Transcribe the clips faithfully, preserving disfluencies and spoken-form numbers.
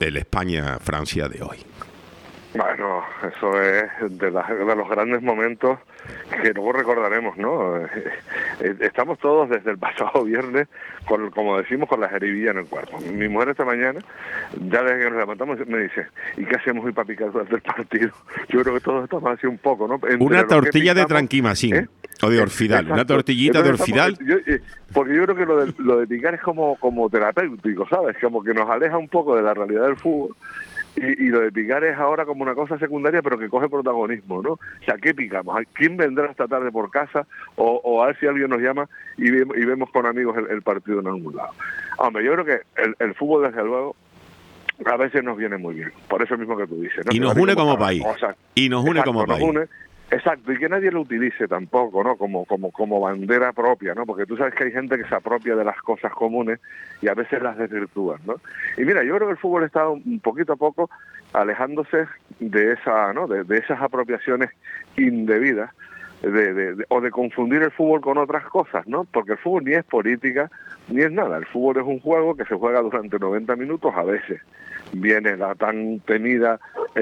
el España-Francia de hoy. Bueno, eso es de, la, de los grandes momentos que luego recordaremos, ¿no? Estamos todos desde el pasado viernes, con, como decimos, con la jeribilla en el cuerpo. Mi mujer esta mañana, ya desde que nos levantamos, me dice, ¿y qué hacemos hoy para picar durante el partido? Yo creo que todos estamos así un poco, ¿no? Entre una tortilla picamos, de tranquimacín, ¿eh? O de orfidal, Exacto. Una tortillita Entonces, de orfidal. Estamos, yo, porque yo creo que lo de, lo de picar es como, como terapéutico, ¿sabes? Como que nos aleja un poco de la realidad del fútbol. Y, y lo de picar es ahora como una cosa secundaria, pero que coge protagonismo, ¿no? O sea, ¿qué picamos? ¿Quién vendrá esta tarde por casa? O, o a ver si alguien nos llama y, ve, y vemos con amigos el, el partido en algún lado. Hombre, yo creo que el, el fútbol, desde luego, a veces nos viene muy bien. Por eso mismo que tú dices, ¿no? Y nos une como país. Y nos une como país. Exacto, y que nadie lo utilice tampoco, ¿no? Como, como, como bandera propia, ¿no? Porque tú sabes que hay gente que se apropia de las cosas comunes y a veces las desvirtúan, ¿no? Y mira, yo creo que el fútbol está un poquito a poco alejándose de esa, ¿no? De, de esas apropiaciones indebidas, de, de, de, o de confundir el fútbol con otras cosas, ¿no? Porque el fútbol ni es política ni es nada. El fútbol es un juego que se juega durante noventa minutos a veces. Viene la tan temida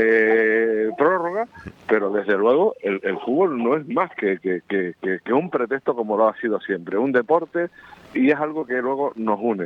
eh, prórroga, pero desde luego el, el fútbol no es más que, que, que, que, que un pretexto, como lo ha sido siempre, un deporte, y es algo que luego nos une.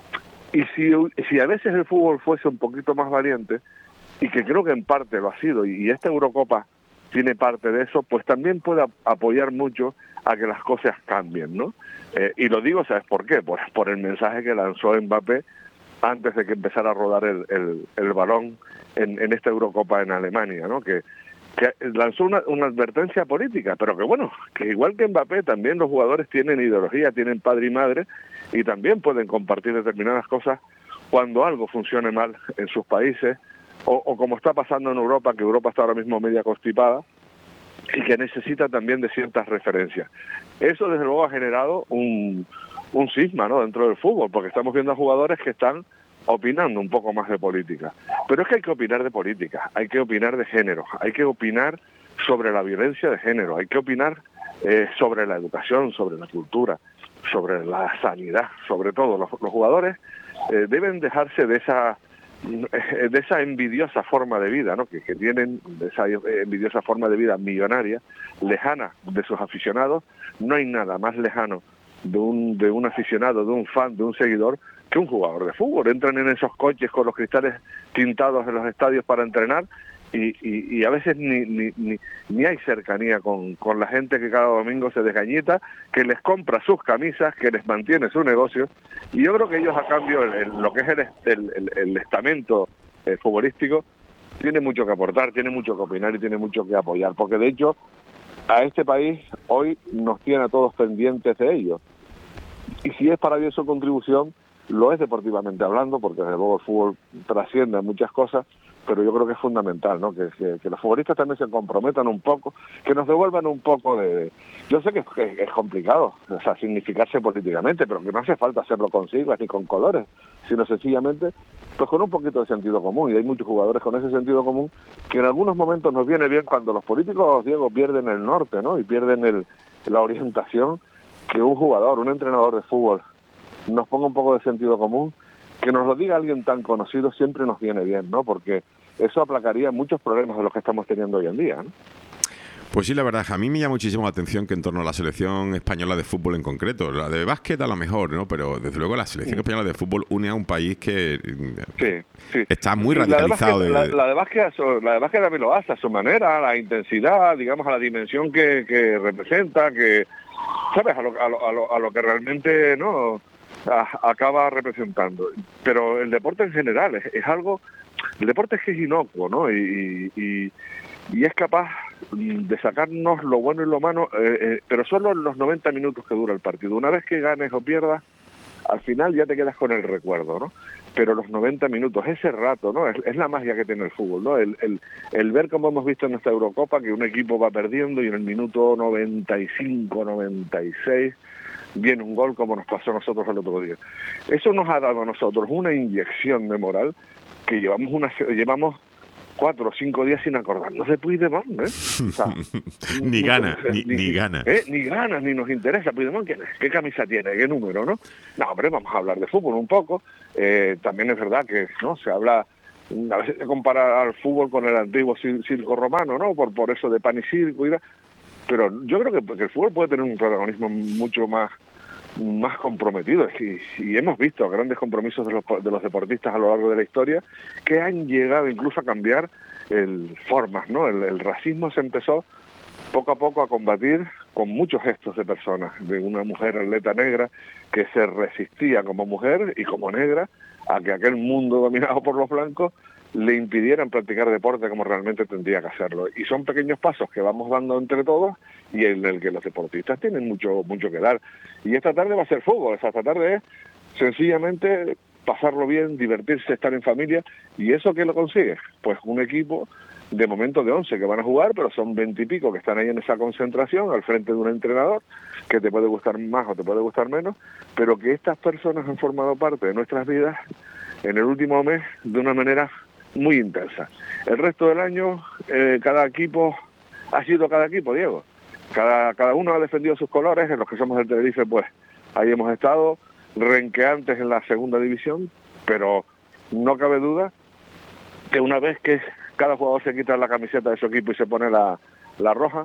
Y si, si a veces el fútbol fuese un poquito más valiente, y que creo que en parte lo ha sido, y esta Eurocopa tiene parte de eso, pues también puede apoyar mucho a que las cosas cambien, ¿no? Eh, y lo digo, ¿sabes por qué? Pues por el mensaje que lanzó Mbappé antes de que empezara a rodar el, el, el balón en, en esta Eurocopa en Alemania, ¿no? Que, que lanzó una, una advertencia política, pero que bueno, que igual que Mbappé, también los jugadores tienen ideología, tienen padre y madre, y también pueden compartir determinadas cosas cuando algo funcione mal en sus países, o, o como está pasando en Europa, que Europa está ahora mismo media constipada, y que necesita también de ciertas referencias. Eso desde luego ha generado un, un cisma, ¿no?, dentro del fútbol, porque estamos viendo a jugadores que están opinando un poco más de política. Pero es que hay que opinar de política, hay que opinar de género, hay que opinar sobre la violencia de género, hay que opinar eh, sobre la educación, sobre la cultura, sobre la sanidad, sobre todo. Los, los jugadores eh, deben dejarse de esa de esa envidiosa forma de vida, ¿no?, que, que tienen, de esa envidiosa forma de vida millonaria, lejana de sus aficionados. No hay nada más lejano de un de un aficionado, de un fan, de un seguidor, que un jugador de fútbol. Entran en esos coches con los cristales tintados en los estadios para entrenar y, y, y a veces ni, ni, ni, ni hay cercanía con, con la gente que cada domingo se desgañita, que les compra sus camisas, que les mantiene su negocio. Y yo creo que ellos, a cambio, el, el, lo que es el, el, el, el estamento eh, futbolístico, tiene mucho que aportar, tiene mucho que opinar y tiene mucho que apoyar, porque de hecho a este país hoy nos tiene a todos pendientes de ellos. Y si es para ello su contribución, lo es deportivamente hablando, porque desde luego el fútbol trasciende a muchas cosas, pero yo creo que es fundamental, ¿no?, que, que, que los futbolistas también se comprometan un poco, que nos devuelvan un poco de... Yo sé que es, que es complicado, o sea, significarse políticamente, pero que no hace falta hacerlo con siglas ni con colores, sino sencillamente pues con un poquito de sentido común, y hay muchos jugadores con ese sentido común que en algunos momentos nos viene bien cuando los políticos, Diego, pierden el norte, ¿no?, y pierden el, la orientación, que un jugador, un entrenador de fútbol nos ponga un poco de sentido común, que nos lo diga alguien tan conocido, siempre nos viene bien, ¿no?, porque eso aplacaría muchos problemas de los que estamos teniendo hoy en día, ¿no? Pues sí, la verdad, a mí me llama muchísimo la atención que en torno a la selección española de fútbol en concreto, la de básquet a lo mejor, ¿no?, pero desde luego la selección sí. española de fútbol une a un país que sí, sí. está muy radicalizado. La de básquet, de... la, la de básquet, la de básquet también lo hace a su manera, a la intensidad, digamos, a la dimensión que, que representa, que, ¿sabes?, a lo, a lo, a lo, a lo que realmente, ¿no?, a, acaba representando. Pero el deporte en general es, es algo... El deporte es que es inocuo, ¿no?, y, y, y es capaz de sacarnos lo bueno y lo malo, eh, eh, pero solo en los noventa minutos que dura el partido. Una vez que ganes o pierdas, al final ya te quedas con el recuerdo, ¿no? Pero los noventa minutos, ese rato, ¿no?, es, es la magia que tiene el fútbol, ¿no? El, el, el ver, como hemos visto en esta Eurocopa, que un equipo va perdiendo y en el minuto noventa y cinco, noventa y seis viene un gol, como nos pasó a nosotros el otro día. Eso nos ha dado a nosotros una inyección de moral que llevamos una llevamos cuatro o cinco días sin acordarnos de Puigdemont, ¿eh? O sea, ni ganas, ni, ni, ni ganas. ¿eh? Ni ganas, ni nos interesa Puigdemont, ¿qué, qué camisa tiene, qué número, ¿no? No, hombre, vamos a hablar de fútbol un poco. Eh, también es verdad que no se habla a veces se compara al fútbol con el antiguo circo romano, ¿no? Por, por eso de pan y circo, y pero yo creo que, que el fútbol puede tener un protagonismo mucho más más comprometido, y, y hemos visto grandes compromisos de los, de los deportistas a lo largo de la historia que han llegado incluso a cambiar el, formas, ¿no? El, el racismo se empezó poco a poco a combatir con muchos gestos de personas, de una mujer atleta negra que se resistía como mujer y como negra a que aquel mundo dominado por los blancos le impidieran practicar deporte como realmente tendría que hacerlo. Y son pequeños pasos que vamos dando entre todos y en el que los deportistas tienen mucho mucho que dar. Y esta tarde va a ser fútbol, esta tarde es sencillamente pasarlo bien, divertirse, estar en familia. ¿Y eso qué lo consigue? Pues un equipo de momento de once que van a jugar, pero son veinte y pico que están ahí en esa concentración al frente de un entrenador que te puede gustar más o te puede gustar menos, pero que estas personas han formado parte de nuestras vidas en el último mes de una manera muy intensa. El resto del año, eh, cada equipo ha sido cada equipo, Diego. Cada, cada uno ha defendido sus colores. En los que somos del Tenerife, pues ahí hemos estado renqueantes en la segunda división, pero no cabe duda que una vez que cada jugador se quita la camiseta de su equipo y se pone la, la roja,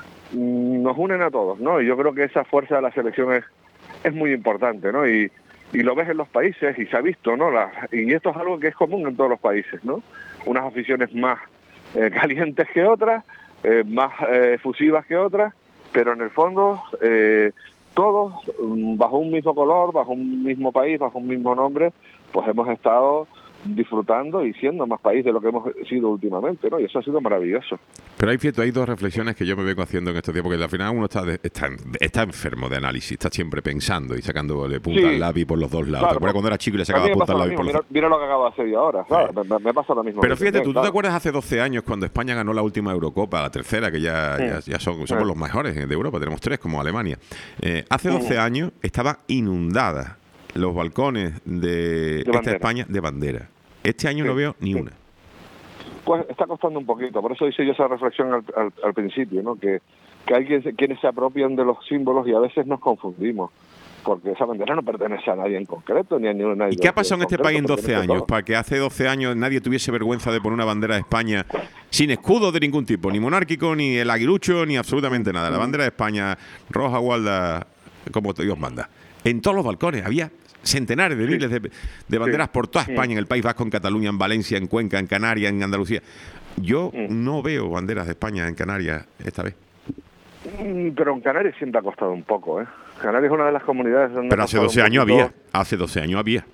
nos unen a todos, ¿no? Y yo creo que esa fuerza de la selección es, es muy importante, ¿no? Y, y lo ves en los países y se ha visto, ¿no? La, y esto es algo que es común en todos los países, ¿no? Unas aficiones más eh, calientes que otras, eh, más eh, efusivas que otras, pero en el fondo eh, todos, bajo un mismo color, bajo un mismo país, bajo un mismo nombre, pues hemos estado disfrutando y siendo más país de lo que hemos sido últimamente, ¿no? Y eso ha sido maravilloso. Pero hay cierto, hay dos reflexiones que yo me vengo haciendo en estos días, porque al final uno está, de, está, está enfermo de análisis, está siempre pensando y sacándole punta sí, al lápiz por los dos lados. Claro, ¿te acuerdas cuando era chico y le sacaba punta al lápiz por los dos lados? Mira, mira lo que acabo de hacer yo ahora, ¿sabes? Sí. Me, me pasa lo mismo. Pero fíjate tú, ¿tú te acuerdas hace doce años cuando España ganó la última Eurocopa, la tercera, que ya, sí. ya, ya son, somos sí. los mejores de Europa, tenemos tres como Alemania? Eh, hace doce sí. años estaba inundada los balcones de, de esta España de bandera. Este año sí, no veo ni sí. una. Pues está costando un poquito, por eso hice yo esa reflexión al, al, al principio, ¿no? Que, que hay quienes, quienes se apropian de los símbolos y a veces nos confundimos, porque esa bandera no pertenece a nadie en concreto, ni a nadie. ¿Y qué ha pasado en este país en doce años? Para que hace doce años nadie tuviese vergüenza de poner una bandera de España sin escudo de ningún tipo, ni monárquico, ni el aguilucho, ni absolutamente nada. La bandera de España, roja, gualda, como Dios manda. En todos los balcones había centenares de miles sí. de, de banderas sí. por toda España, sí. en el País Vasco, en Cataluña, en Valencia, en Cuenca, en Canarias, en Andalucía. Yo sí. no veo banderas de España en Canarias esta vez. Pero en Canarias siempre ha costado un poco, ¿eh? Canarias es una de las comunidades donde... Pero hace doce años había, hace doce años había.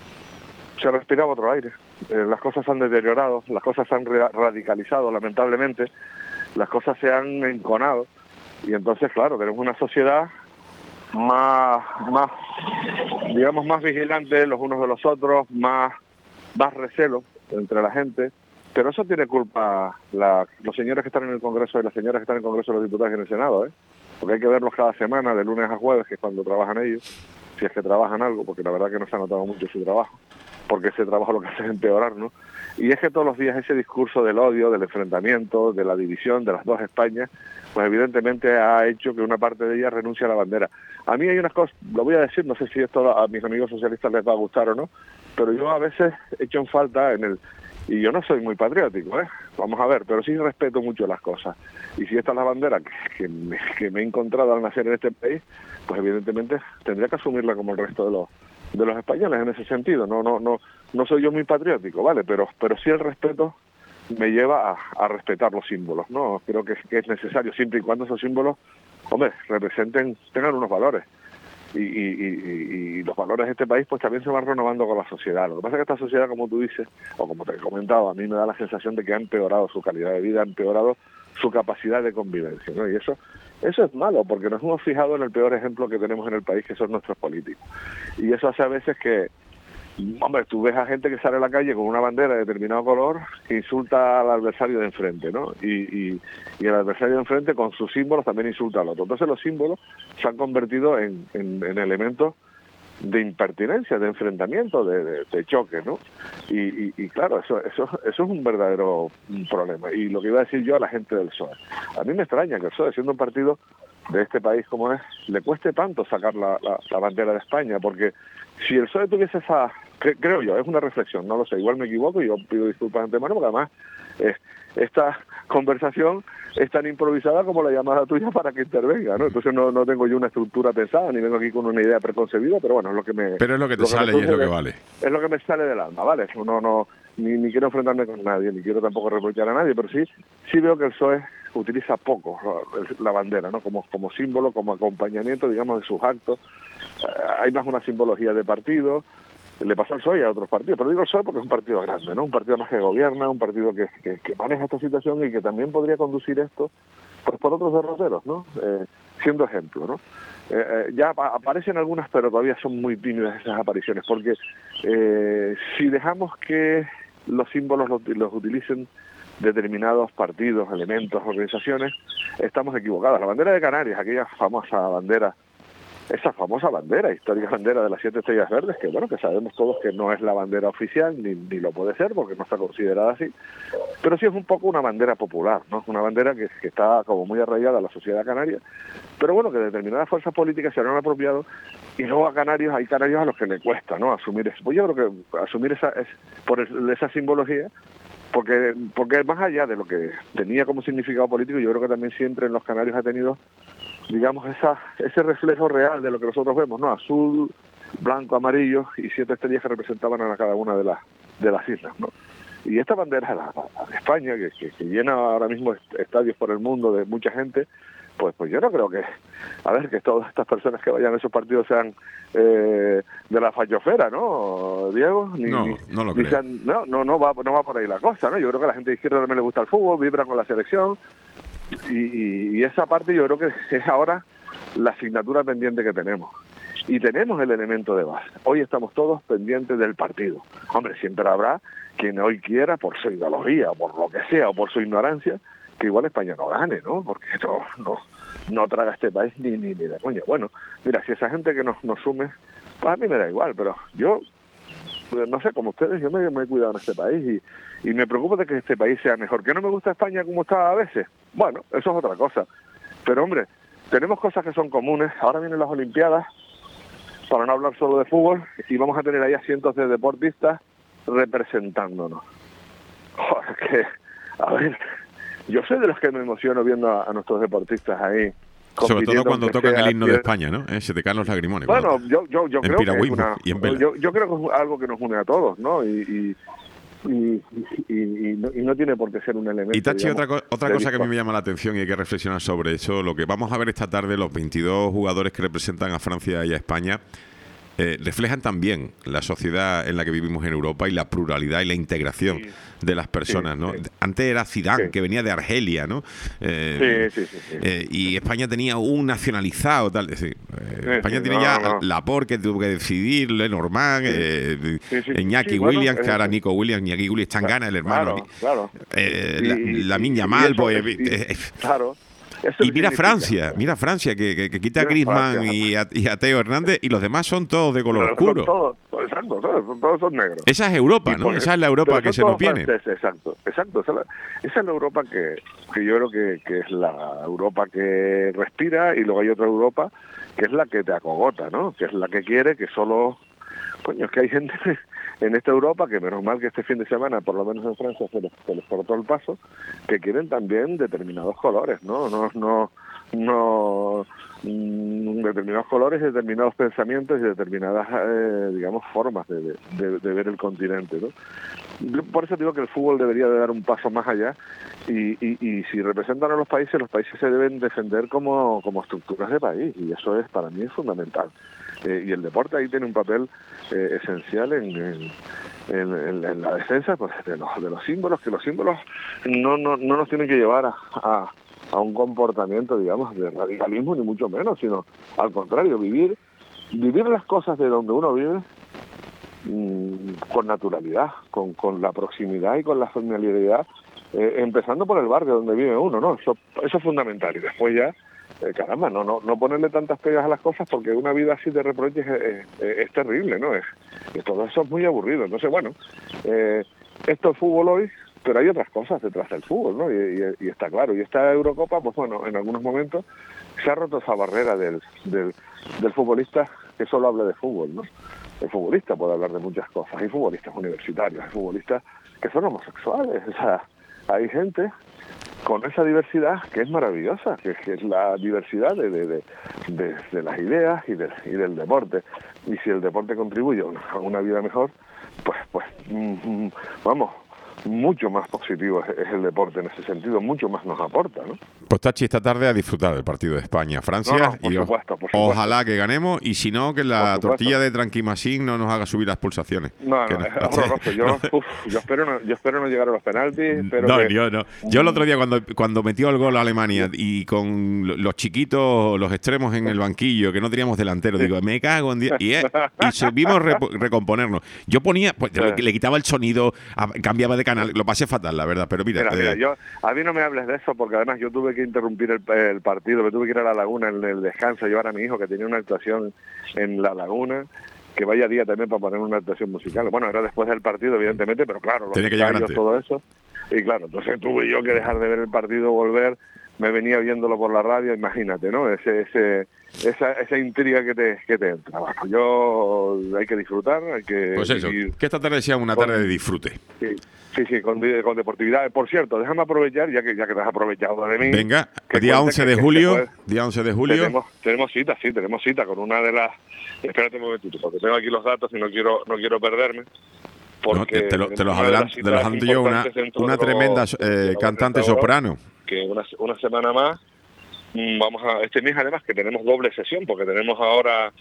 Se respiraba otro aire. Eh, las cosas han deteriorado, las cosas se han radicalizado, lamentablemente. Las cosas se han enconado. Y entonces, claro, tenemos una sociedad más, más, digamos, más vigilantes los unos de los otros, más, más recelo entre la gente, pero eso tiene culpa la, los señores que están en el Congreso y las señoras que están en el Congreso de los Diputados y en el Senado, ¿eh? Porque hay que verlos cada semana, de lunes a jueves, que es cuando trabajan ellos, si es que trabajan algo, porque la verdad que no se ha notado mucho su trabajo, porque ese trabajo lo que hace es empeorar, ¿no? Y es que todos los días ese discurso del odio, del enfrentamiento, de la división, de las dos Españas, pues evidentemente ha hecho que una parte de ella renuncie a la bandera. A mí hay unas cosas, lo voy a decir, no sé si esto a mis amigos socialistas les va a gustar o no, pero yo a veces he hecho en falta en el... Y yo no soy muy patriótico, ¿eh? Vamos a ver, pero sí respeto mucho las cosas. Y si esta es la bandera que, que, me, que me he encontrado al nacer en este país, pues evidentemente tendría que asumirla como el resto de los de los españoles en ese sentido. No no no no soy yo muy patriótico, ¿vale? Pero pero sí el respeto me lleva a, a respetar los símbolos, ¿no? Creo que, que es necesario, siempre y cuando esos símbolos, hombre, representen, tengan unos valores. Y, y, y, y los valores de este país pues también se van renovando con la sociedad. Lo que pasa es que esta sociedad, como tú dices, o como te he comentado, a mí me da la sensación de que ha empeorado su calidad de vida, ha empeorado su capacidad de convivencia, ¿no? Y eso eso es malo, porque nos hemos fijado en el peor ejemplo que tenemos en el país, que son nuestros políticos. Y eso hace a veces que, hombre, tú ves a gente que sale a la calle con una bandera de determinado color que insulta al adversario de enfrente, ¿no? Y, y, y el adversario de enfrente con sus símbolos también insulta al otro. Entonces los símbolos se han convertido en, en, en elementos de impertinencia, de enfrentamiento, de, de, de choque, ¿no? Y, y, y claro, eso, eso, eso es un verdadero problema. Y lo que iba a decir yo a la gente del P S O E, a mí me extraña que el P S O E, siendo un partido de este país como es, le cueste tanto sacar la, la, la bandera de España, porque si el P S O E tuviese esa cre- creo yo, es una reflexión, no lo sé, igual me equivoco y yo pido disculpas de antemano porque además eh, esta conversación es tan improvisada como la llamada tuya para que intervenga, ¿no? Entonces no, no tengo yo una estructura pensada, ni vengo aquí con una idea preconcebida, pero bueno, es lo que me... Pero es lo que te lo sale que y es lo que vale. Es lo que me sale del alma, ¿vale? No, no, ni, ni quiero enfrentarme con nadie, ni quiero tampoco reprochar a nadie, pero sí, sí veo que el P S O E utiliza poco la, la bandera, ¿no? Como, como símbolo, como acompañamiento, digamos, de sus actos. Eh, hay más una simbología de partido. Le pasó al P S O E y a otros partidos, pero digo el P S O E porque es un partido grande, ¿no? Un partido más que gobierna, un partido que, que, que maneja esta situación y que también podría conducir esto pues por otros derroteros, ¿no? Eh, siendo ejemplo, ¿no? Eh, eh, ya ap aparecen algunas, pero todavía son muy tímidas esas apariciones, porque eh, si dejamos que los símbolos los, los utilicen determinados partidos, elementos, organizaciones, estamos equivocados. La bandera de Canarias, aquella famosa bandera, esa famosa bandera, histórica bandera de las siete estrellas verdes, que bueno, que sabemos todos que no es la bandera oficial, ni, ni lo puede ser, porque no está considerada así, pero sí es un poco una bandera popular, ¿no? Una bandera que, que está como muy arraigada a la sociedad canaria, pero bueno, que determinadas fuerzas políticas se han apropiado, y luego a canarios, hay canarios a los que le cuesta, ¿no? Asumir eso. Pues yo creo que asumir esa, es, por el, esa simbología, porque porque más allá de lo que tenía como significado político, yo creo que también siempre en los canarios ha tenido, digamos, esa ese reflejo real de lo que nosotros vemos, ¿no? Azul, blanco, amarillo y siete estrellas que representaban a cada una de las de las islas, ¿no? Y esta bandera, la, la de España, que, que, que llena ahora mismo estadios por el mundo de mucha gente, pues pues yo no creo que, a ver, que todas estas personas que vayan a esos partidos sean eh, de la fallofera, ¿no, Diego? Ni, no, no lo creo. Sean, no, no, no va, no va por ahí la cosa, ¿no? Yo creo que a la gente de izquierda también le gusta el fútbol, vibra con la selección, y, y, y esa parte yo creo que es ahora la asignatura pendiente que tenemos. Y tenemos el elemento de base. Hoy estamos todos pendientes del partido. Hombre, siempre habrá quien hoy quiera, por su ideología, o por lo que sea, o por su ignorancia, que igual España no gane, ¿no? Porque no, no, no traga este país ni, ni, ni de coña. Bueno, mira, si esa gente que nos, nos sume, pues a mí me da igual, pero yo, no sé, como ustedes, yo me, me he cuidado en este país y, y me preocupa de que este país sea mejor. ¿Que no me gusta España como está a veces? Bueno, eso es otra cosa. Pero, hombre, tenemos cosas que son comunes. Ahora vienen las Olimpiadas, para no hablar solo de fútbol, y vamos a tener ahí a cientos de deportistas representándonos. Joder, que, a ver, yo soy de los que me emociono viendo a, a nuestros deportistas ahí. Sobre todo cuando tocan el himno de España, ¿no? Eh, se te caen los lagrimones. Bueno, yo, yo, yo creo que es una, y en vela. yo, yo creo que es algo que nos une a todos, ¿no? Y, y, y, y, y, no, y no tiene por qué ser un elemento. Y Tachi, digamos, otra, co otra cosa que a mí me llama la atención y hay que reflexionar sobre eso, lo que vamos a ver esta tarde, los veintidós jugadores que representan a Francia y a España, Eh, reflejan también la sociedad en la que vivimos en Europa y la pluralidad y la integración sí, de las personas, sí, ¿no? Sí. Antes era Zidane, sí, que venía de Argelia, ¿no? Eh, sí, sí, sí, sí. Eh, y España tenía un nacionalizado, tal. Es decir, eh, sí, España sí, tiene no, ya no. Laporte, que tuvo que decidir, Lenormand, sí, eh, sí, sí, Iñaki sí, Williams, bueno, que ahora Nico Williams, Iñaki Williams, Tangana, el hermano. Claro, claro. Eh, y, la Lamine Yamal, pues. Y, eh, claro. Eso y mira Francia, mira Francia, que, que, que quita a Griezmann y a, y a Teo Hernández y los demás son todos de color pero oscuro. Todos, exacto, todos, todos son negros. Esa es Europa, ¿no? Esa es la Europa que se nos viene. Exacto, exacto. Esa es la, esa es la Europa que, que yo creo que, que es la Europa que respira, y luego hay otra Europa que es la que te acogota, ¿no? Que es la que quiere que solo... Coño, es que hay gente en esta Europa, que menos mal que este fin de semana, por lo menos en Francia, se les, se les cortó el paso, que quieren también determinados colores, ¿no? No, no, no mmm, determinados colores, determinados pensamientos y determinadas, eh, digamos, formas de, de, de ver el continente, ¿no? Por eso digo que el fútbol debería de dar un paso más allá y, y, y si representan a los países, los países se deben defender como, como estructuras de país, y eso es, para mí, es fundamental. Eh, y el deporte ahí tiene un papel eh, esencial en, en, en, en la defensa, pues, de, los, de los símbolos, que los símbolos no, no, no nos tienen que llevar a, a, a un comportamiento, digamos, de radicalismo, ni mucho menos, sino al contrario, vivir, vivir las cosas de donde uno vive mmm, con naturalidad, con, con la proximidad y con la familiaridad, eh, empezando por el barrio donde vive uno, ¿no? Eso, eso es fundamental, y después ya Eh, caramba, no, no, no ponerle tantas pegas a las cosas, porque una vida así de reproches es, es, es terrible, ¿no? Es, y todo eso es muy aburrido. Entonces, bueno, eh, esto es fútbol hoy, pero hay otras cosas detrás del fútbol, ¿no? Y, y, y está claro. Y esta Eurocopa, pues bueno, en algunos momentos se ha roto esa barrera del, del, del futbolista que solo habla de fútbol, ¿no? el futbolista puede hablar de muchas cosas. Hay futbolistas universitarios, hay futbolistas que son homosexuales, o sea, hay gente con esa diversidad que es maravillosa, que, que es la diversidad de, de, de, de, de las ideas y, de, y del deporte. Y si el deporte contribuye a una, a una vida mejor, pues, pues mm, vamos, mucho más positivo es, es el deporte en ese sentido, mucho más nos aporta, ¿no? Pues Tachi, esta tarde a disfrutar del partido de España-Francia. No, no, por y supuesto, por supuesto. Ojalá que ganemos, y si no, que la tortilla de Tranquimacín no nos haga subir las pulsaciones. No, no, no es horroroso. Yo, no, uf, yo, espero no, yo espero no llegar a los penaltis. Espero no, que... yo no. Yo el otro día cuando, cuando metió el gol a Alemania y con los chiquitos, los extremos en el banquillo, que no teníamos delantero, digo, me cago en Dios. Y, eh, y subimos re, recomponernos. Yo ponía, pues le, le quitaba el sonido, cambiaba de canal, lo pasé fatal, la verdad, pero mira. Mira, mira eh, yo, a mí no me hables de eso, porque además yo tuve que interrumpir el, el partido, me tuve que ir a la Laguna en el descanso, llevar a mi hijo que tenía una actuación en la Laguna, que vaya día también para poner una actuación musical. Bueno, era después del partido, evidentemente, pero claro, los Tenía que ensayos, todo eso. Y claro, entonces tuve yo que dejar de ver el partido, volver, me venía viéndolo por la radio, imagínate, ¿no? Ese, ese, esa, esa intriga que te, que te entra. Bueno, yo hay que disfrutar, hay que... Pues eso, que esta tarde sea una tarde con, de disfrute. Sí. Sí, sí, con, con deportividad. Por cierto, déjame aprovechar, ya que ya que te has aprovechado de mí. Venga, día once de julio, día once de julio. Tenemos, tenemos cita, sí, tenemos cita con una de las... Espérate un momentito, porque tengo aquí los datos y no quiero no quiero perderme. No, te, te, lo, te los adelanto, te los adelanto yo, una, una tremenda eh, cantante soprano. Que una, una semana más, vamos a... Este mes además que tenemos doble sesión, porque tenemos ahora...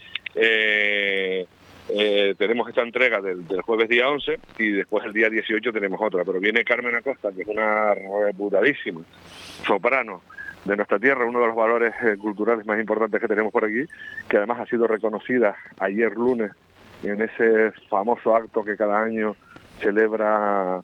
Eh, Eh, tenemos esta entrega del, del jueves día once y después el día dieciocho tenemos otra, pero viene Carmen Acosta, que es una reputadísima soprano de nuestra tierra, uno de los valores eh, culturales más importantes que tenemos por aquí, que además ha sido reconocida ayer lunes en ese famoso acto que cada año celebra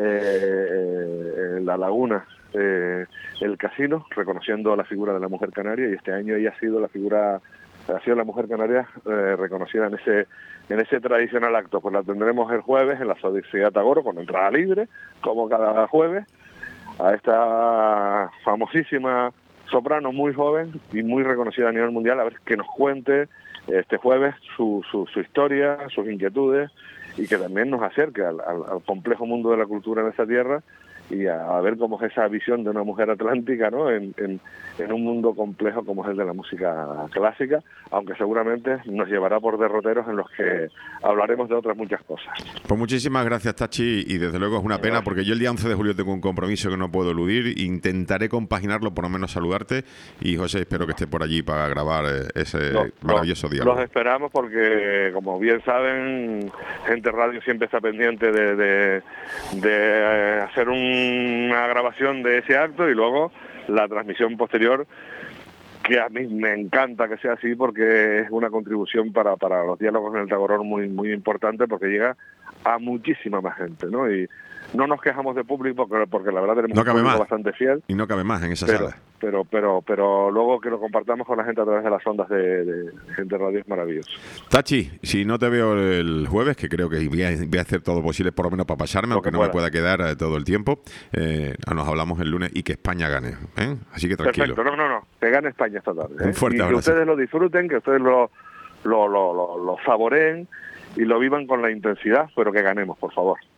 eh, en La Laguna, eh, el casino, reconociendo la figura de la mujer canaria, y este año ella ha sido la figura... ha sido la mujer canaria eh, reconocida en ese en ese tradicional acto. Pues la tendremos el jueves en la Sociedad Tagoro, con entrada libre, como cada jueves, a esta famosísima soprano muy joven y muy reconocida a nivel mundial, a ver que nos cuente este jueves su, su, su historia, sus inquietudes, y que también nos acerque al, al, al complejo mundo de la cultura en esta tierra, y a, a ver cómo es esa visión de una mujer atlántica, ¿no? En, en, en un mundo complejo como es el de la música clásica, aunque seguramente nos llevará por derroteros en los que hablaremos de otras muchas cosas. Pues muchísimas gracias, Tachi, y desde luego es una pena porque yo el día once de julio tengo un compromiso que no puedo eludir. Intentaré compaginarlo, por lo menos saludarte, y José, espero que esté por allí para grabar ese no, maravilloso no, diálogo. Los esperamos porque, como bien saben, Gente Radio siempre está pendiente de, de, de hacer un una grabación de ese acto y luego la transmisión posterior, que a mí me encanta que sea así porque es una contribución para, para los diálogos en el Tagorón muy muy importante, porque llega a muchísima más gente, ¿no? Y no nos quejamos de público porque, porque la verdad tenemos no un público más. bastante fiel. Y no cabe más en esa pero, sala. Pero, pero, pero luego que lo compartamos con la gente a través de las ondas de, de Gente Radio es maravilloso. Tachi, si no te veo el jueves, que creo que voy a, voy a hacer todo posible por lo menos para pasarme, lo aunque no pueda. me pueda quedar eh, todo el tiempo, eh, nos hablamos el lunes y que España gane, ¿eh? Así que tranquilo. Perfecto, no, no, no, que gane España esta tarde. ¿eh? Un fuerte y abrazo. Que ustedes lo disfruten, que ustedes lo, lo, lo, lo, lo saboreen y lo vivan con la intensidad, pero que ganemos, por favor.